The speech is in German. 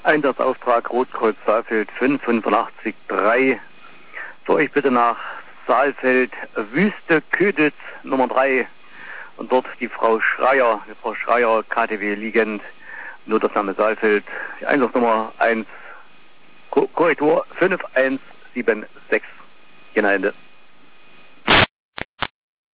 Einsatzaustrag Rotkreuz Saalfeld 585-3. So, ich bitte nach Saalfeld Wüste Köditz Nummer 3 und dort die Frau Schreier, KTW liegend, Notaufnahme Saalfeld, die Einsatznummer 1, Korrektur 5176, Ende.